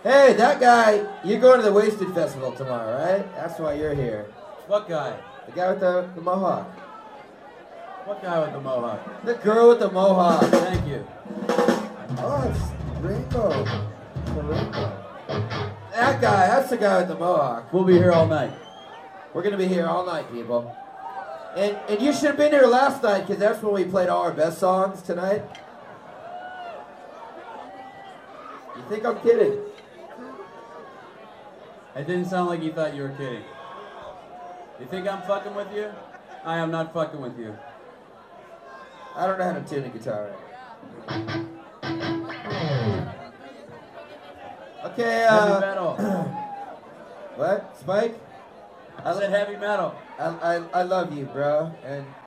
Hey, that guy, you're going to the Wasted Festival tomorrow, right? That's why you're here. What guy? The guy with the mohawk. What guy with the mohawk? The girl with the mohawk. Thank you. Oh, it's Rainbow. The Rainbow. That guy, that's the guy with the mohawk. We'll be here all night. We're going to be here all night, people. And you should have been here last night, because that's when we played all our best songs tonight. You think I'm kidding? It didn't sound like you thought you were kidding. You think I'm fucking with you? I am not fucking with you. I don't know how to tune a guitar. Okay, heavy metal. What? Spike? I said heavy metal. I love you, bro. And